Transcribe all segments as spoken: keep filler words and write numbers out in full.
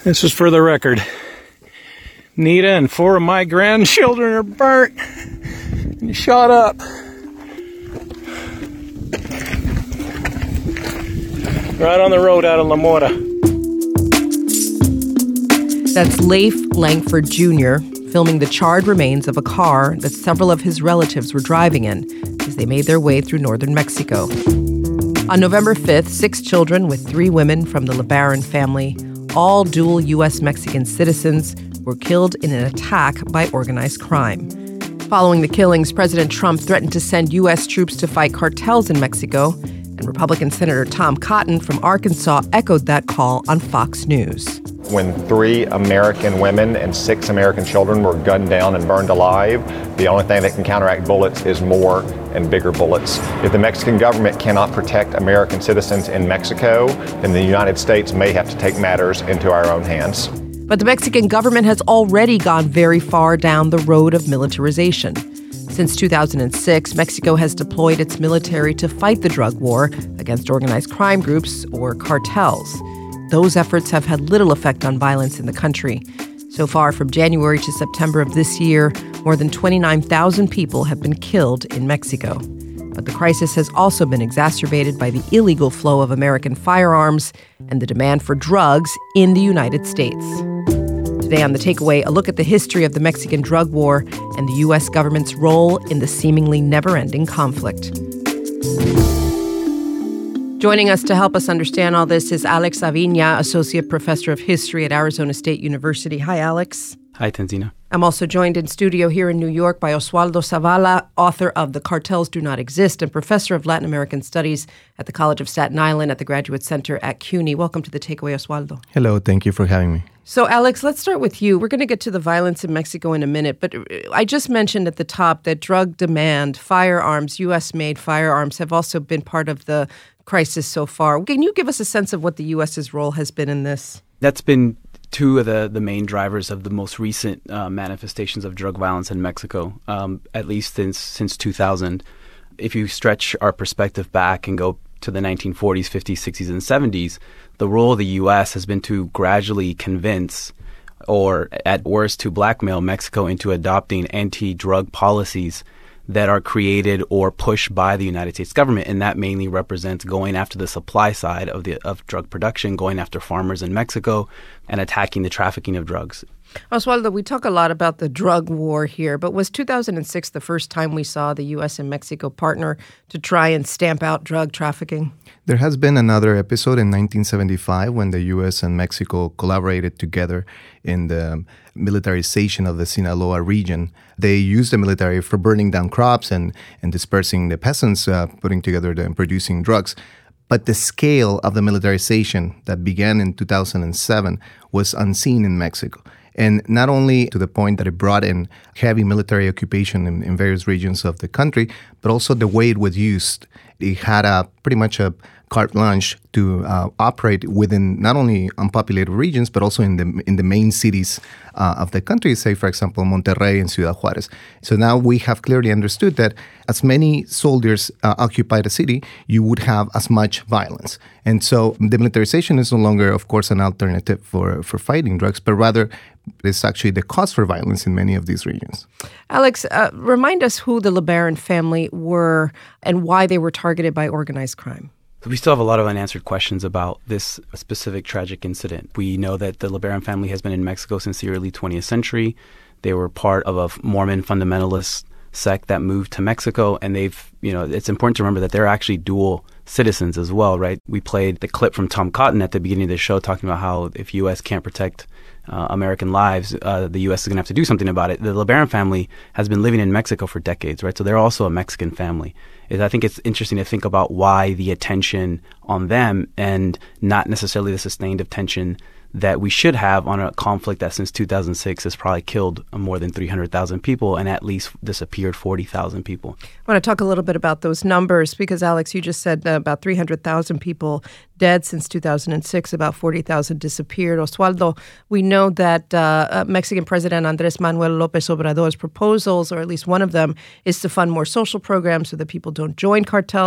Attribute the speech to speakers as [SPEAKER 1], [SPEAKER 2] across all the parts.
[SPEAKER 1] This is for the record. Nita and four of my grandchildren are burnt and shot up. Right on the road out of La Mora.
[SPEAKER 2] That's Leif Langford Junior filming the charred remains of a car that several of his relatives were driving in as they made their way through northern Mexico. On November fifth, six children with three women from the LeBaron family, all dual U S Mexican citizens, were killed in an attack by organized crime. Following the killings, President Trump threatened to send U S troops to fight cartels in Mexico, and Republican Senator Tom Cotton from Arkansas echoed that call on Fox News.
[SPEAKER 3] When three American women and six American children were gunned down and burned alive, the only thing that can counteract bullets is more and bigger bullets. If the Mexican government cannot protect American citizens in Mexico, then the United States may have to take matters into our own hands.
[SPEAKER 2] But the Mexican government has already gone very far down the road of militarization. Since two thousand six, Mexico has deployed its military to fight the drug war against organized crime groups or cartels. Those efforts have had little effect on violence in the country. So far, from January to September of this year, more than twenty-nine thousand people have been killed in Mexico. But the crisis has also been exacerbated by the illegal flow of American firearms and the demand for drugs in the United States. Today on The Takeaway, a look at the history of the Mexican drug war and the U S government's role in the seemingly never-ending conflict. Joining us to help us understand all this is Alex Aviña, Associate Professor of History at Arizona State University. Hi, Alex.
[SPEAKER 4] Hi, Tanzina.
[SPEAKER 2] I'm also joined in studio here in New York by Oswaldo Zavala, author of The Cartels Do Not Exist and professor of Latin American Studies at the College of Staten Island at the Graduate Center at CUNY. Welcome to The Takeaway, Oswaldo.
[SPEAKER 5] Hello, thank you for having me.
[SPEAKER 2] So, Alex, let's start with you. We're going to get to the violence in Mexico in a minute, but I just mentioned at the top that drug demand, firearms, U S-made firearms have also been part of the crisis so far. Can you give us a sense of what the U S's role has been in this?
[SPEAKER 4] That's been two of the, the main drivers of the most recent uh, manifestations of drug violence in Mexico, um, at least since since two thousand. If you stretch our perspective back and go to the nineteen forties, fifties, sixties, and seventies, the role of the U S has been to gradually convince, or at worst to blackmail Mexico into adopting anti-drug policies that are created or pushed by the United States government, and that mainly represents going after the supply side of the of drug production, going after farmers in Mexico, and attacking the trafficking of drugs.
[SPEAKER 2] Oswaldo, we talk a lot about the drug war here, but was two thousand six the first time we saw the U S and Mexico partner to try and stamp out drug trafficking?
[SPEAKER 5] There has been another episode in nineteen seventy-five when the U S and Mexico collaborated together in the militarization of the Sinaloa region. They used the military for burning down crops and, and dispersing the peasants, uh, putting together the, and producing drugs. But the scale of the militarization that began in two thousand seven was unseen in Mexico. And not only to the point that it brought in heavy military occupation in, in various regions of the country, but also the way it was used. It had a pretty much a carte blanche to uh, operate within not only unpopulated regions, but also in the in the main cities uh, of the country, say, for example, Monterrey and Ciudad Juarez. So now we have clearly understood that as many soldiers uh, occupy the city, you would have as much violence. And so demilitarization is no longer, of course, an alternative for, for fighting drugs, but rather it's actually the cause for violence in many of these regions.
[SPEAKER 2] Alex, uh, remind us who the LeBaron family were and why they were targeted by organized crime.
[SPEAKER 4] We still have a lot of unanswered questions about this specific tragic incident. We know that the LeBaron family has been in Mexico since the early twentieth century. They were part of a Mormon fundamentalist sect that moved to Mexico, and they've, you know, it's important to remember that they're actually dual citizens as well, right? We played the clip from Tom Cotton at the beginning of the show talking about how if U S can't protect uh, American lives, uh, the U S is going to have to do something about it. The LeBaron family has been living in Mexico for decades, right? So they're also a Mexican family. I think it's interesting to think about why the attention on them and not necessarily the sustained attention that we should have on a conflict that since two thousand six has probably killed more than three hundred thousand people and at least disappeared forty thousand people.
[SPEAKER 2] I want to talk a little bit about those numbers because, Alex, you just said uh, about three hundred thousand people dead since two thousand six, about forty thousand disappeared. Oswaldo, we know that uh, Mexican President Andrés Manuel López Obrador's proposals, or at least one of them, is to fund more social programs so that people don't join cartels.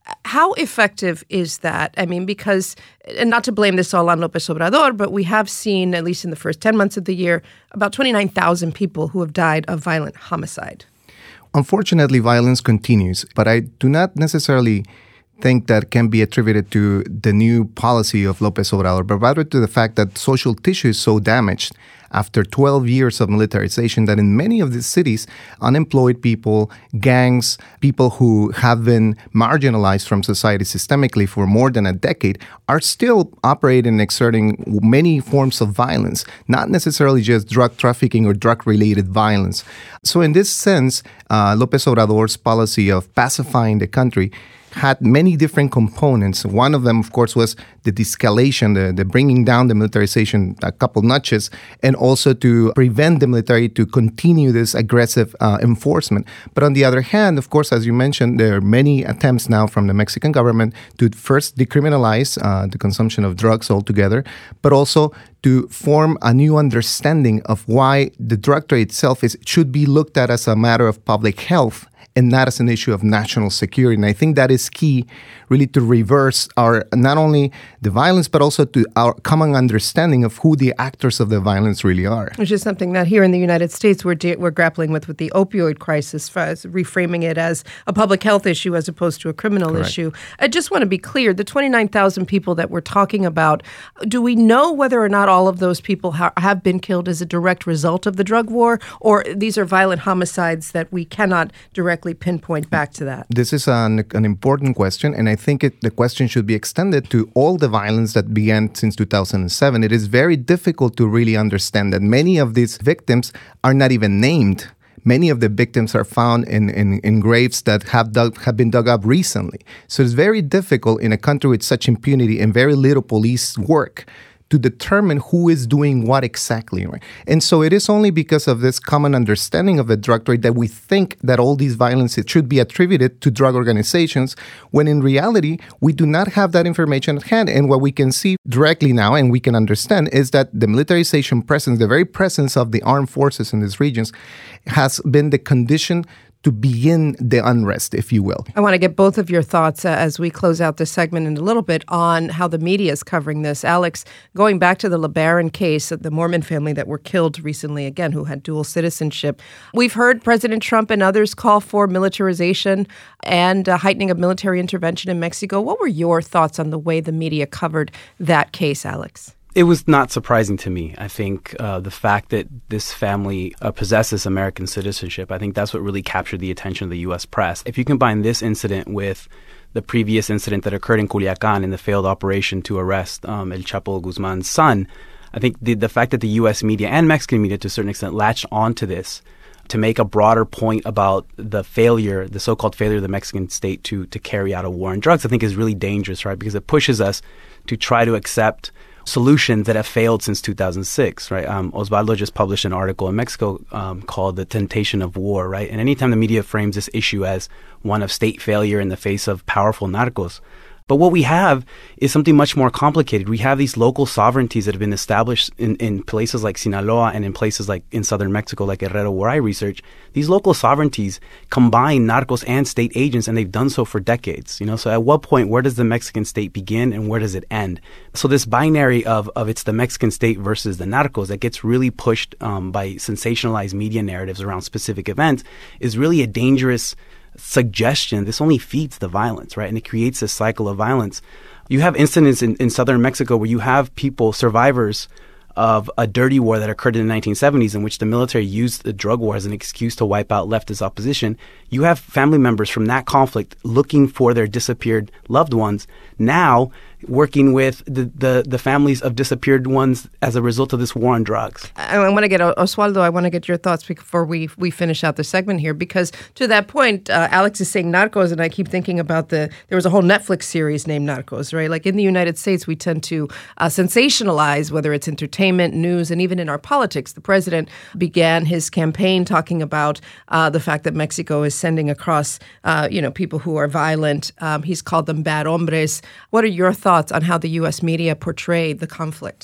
[SPEAKER 2] How effective is that? I mean, because, and not to blame this all on López Obrador, but we have seen, at least in the first ten months of the year, about twenty-nine thousand people who have died of violent homicide.
[SPEAKER 5] Unfortunately, violence continues, but I do not necessarily think that can be attributed to the new policy of López Obrador, but rather to the fact that social tissue is so damaged after twelve years of militarization that in many of these cities, unemployed people, gangs, people who have been marginalized from society systemically for more than a decade are still operating and exerting many forms of violence, not necessarily just drug trafficking or drug-related violence. So in this sense, uh, López Obrador's policy of pacifying the country had many different components. One of them, of course, was the de-escalation, the, the bringing down the militarization a couple notches, and also to prevent the military to continue this aggressive uh, enforcement. But on the other hand, of course, as you mentioned, there are many attempts now from the Mexican government to first decriminalize uh, the consumption of drugs altogether, but also to form a new understanding of why the drug trade itself is should be looked at as a matter of public health and not as an issue of national security. And I think that is key, really, to reverse our not only the violence, but also to our common understanding of who the actors of the violence really are.
[SPEAKER 2] Which is something that here in the United States we're de- we're grappling with with the opioid crisis, reframing it as a public health issue as opposed to a criminal
[SPEAKER 5] Correct.
[SPEAKER 2] issue. I just want to be clear, the twenty-nine thousand people that we're talking about, do we know whether or not all of those people ha- have been killed as a direct result of the drug war, or these are violent homicides that we cannot directly pinpoint back to that?
[SPEAKER 5] This is an, an important question, and I think it, the question should be extended to all the violence that began since two thousand seven. It is very difficult to really understand that many of these victims are not even named. Many of the victims are found in, in, in graves that have dug, have been dug up recently. So it's very difficult in a country with such impunity and very little police work to determine who is doing what exactly, right? And so it is only because of this common understanding of the drug trade that we think that all these violences should be attributed to drug organizations, when in reality, we do not have that information at hand. And what we can see directly now, and we can understand, is that the militarization presence, the very presence of the armed forces in these regions, has been the condition to begin the unrest, if you will.
[SPEAKER 2] I want to get both of your thoughts uh, as we close out this segment in a little bit on how the media is covering this. Alex, going back to the LeBaron case, the Mormon family that were killed recently, again, who had dual citizenship. We've heard President Trump and others call for militarization and uh, heightening of military intervention in Mexico. What were your thoughts on the way the media covered that case, Alex?
[SPEAKER 4] It was not surprising to me. I think uh, the fact that this family uh, possesses American citizenship, I think that's what really captured the attention of the U S press. If you combine this incident with the previous incident that occurred in Culiacán in the failed operation to arrest um, El Chapo Guzman's son, I think the, the fact that the U S media and Mexican media to a certain extent latched onto this to make a broader point about the failure, the so-called failure of the Mexican state to to carry out a war on drugs, I think is really dangerous, right? Because it pushes us to try to accept solutions that have failed since two thousand six, right? Um, Osvaldo just published an article in Mexico um, called The Temptation of War, right? And anytime the media frames this issue as one of state failure in the face of powerful narcos, but what we have is something much more complicated. We have these local sovereignties that have been established in, in places like Sinaloa and in places like in southern Mexico, like Guerrero, where I research. These local sovereignties combine narcos and state agents, and they've done so for decades. You know, so at what point, where does the Mexican state begin and where does it end? So this binary of, of it's the Mexican state versus the narcos that gets really pushed um, by sensationalized media narratives around specific events is really a dangerous suggestion. This only feeds the violence, right? And it creates this cycle of violence. You have incidents in, in southern Mexico where you have people, survivors of a dirty war that occurred in the nineteen seventies in which the military used the drug war as an excuse to wipe out leftist opposition. You have family members from that conflict looking for their disappeared loved ones now working with the, the, the families of disappeared ones as a result of this war on drugs.
[SPEAKER 2] I, I want to get, Osvaldo, I want to get your thoughts before we, we finish out the segment here, because to that point, uh, Alex is saying narcos, and I keep thinking about the, there was a whole Netflix series named Narcos, right? Like in the United States, we tend to uh, sensationalize, whether it's entertainment, news, and even in our politics. The president began his campaign talking about uh, the fact that Mexico is sending across, uh, you know, people who are violent. Um, he's called them bad hombres. What are your thoughts on how the U S media portrayed the conflict?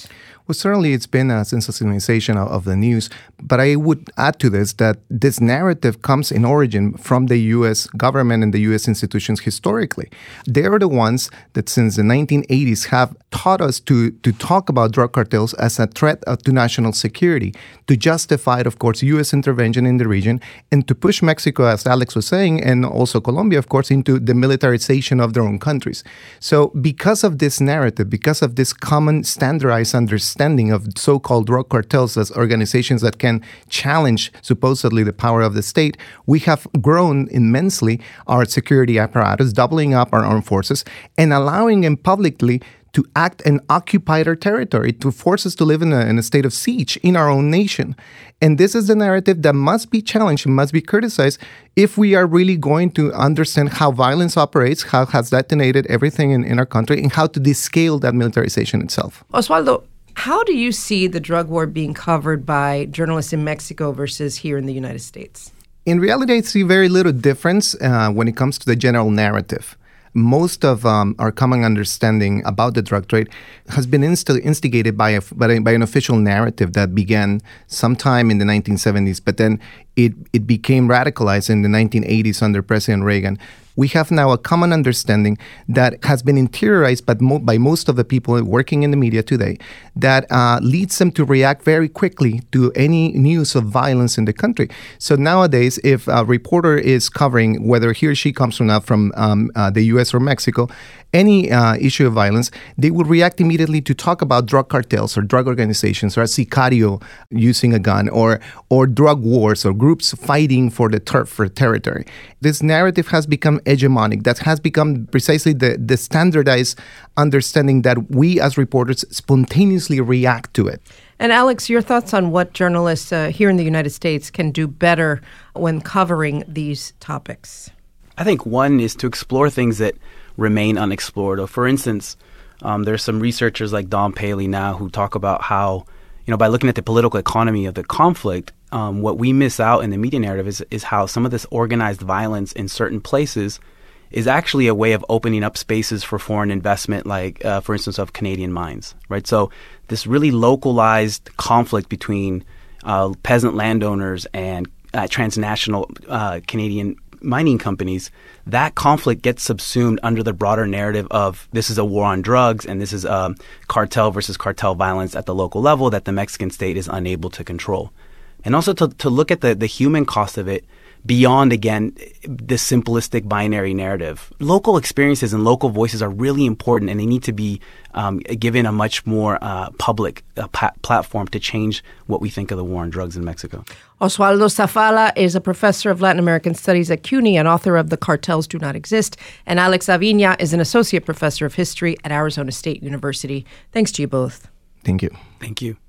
[SPEAKER 5] Well, certainly it's been a sensationalization of, of the news, but I would add to this that this narrative comes in origin from the U S government and the U S institutions historically. They are the ones that since the nineteen eighties have taught us to, to talk about drug cartels as a threat to national security, to justify, of course, U S intervention in the region, and to push Mexico, as Alex was saying, and also Colombia, of course, into the militarization of their own countries. So because of this narrative, because of this common standardized understanding of so-called drug cartels as organizations that can challenge supposedly the power of the state, we have grown immensely our security apparatus, doubling up our armed forces, and allowing them publicly to act and occupy our territory, to force us to live in a, in a state of siege in our own nation. And this is the narrative that must be challenged and must be criticized if we are really going to understand how violence operates, how it has detonated everything in, in our country, and how to descale that militarization itself.
[SPEAKER 2] Oswaldo, how do you see the drug war being covered by journalists in Mexico versus here in the United States?
[SPEAKER 5] In reality, I see very little difference uh, when it comes to the general narrative. Most of um, our common understanding about the drug trade has been inst- instigated by, a, by, a, by an official narrative that began sometime in the nineteen seventies, but then it, it became radicalized in the nineteen eighties under President Reagan. We have now a common understanding that has been interiorized by, mo- by most of the people working in the media today that uh, leads them to react very quickly to any news of violence in the country. So nowadays, if a reporter is covering, whether he or she comes from, uh, from um, uh, the U S or Mexico, any uh, issue of violence, they will react immediately to talk about drug cartels or drug organizations or a sicario using a gun or or drug wars or groups fighting for the turf for territory. This narrative has become hegemonic. That has become precisely the, the standardized understanding that we as reporters spontaneously react to it.
[SPEAKER 2] And Alex, your thoughts on what journalists uh, here in the United States can do better when covering these topics?
[SPEAKER 4] I think one is to explore things that remain unexplored. For instance, um, there's some researchers like Don Paley now who talk about how, you know, by looking at the political economy of the conflict, um, what we miss out in the media narrative is, is how some of this organized violence in certain places is actually a way of opening up spaces for foreign investment, like, uh, for instance, of Canadian mines, right? So this really localized conflict between uh, peasant landowners and uh, transnational uh, Canadian mining companies, that conflict gets subsumed under the broader narrative of this is a war on drugs and this is um, cartel versus cartel violence at the local level that the Mexican state is unable to control. And also to, to look at the, the human cost of it beyond, again, this simplistic binary narrative. Local experiences and local voices are really important, and they need to be um, given a much more uh, public uh, pa- platform to change what we think of the war on drugs in Mexico.
[SPEAKER 2] Oswaldo Zavala is a professor of Latin American Studies at CUNY and author of The Cartels Do Not Exist. And Alex Aviña is an associate professor of history at Arizona State University. Thanks to you both.
[SPEAKER 5] Thank you.
[SPEAKER 4] Thank you.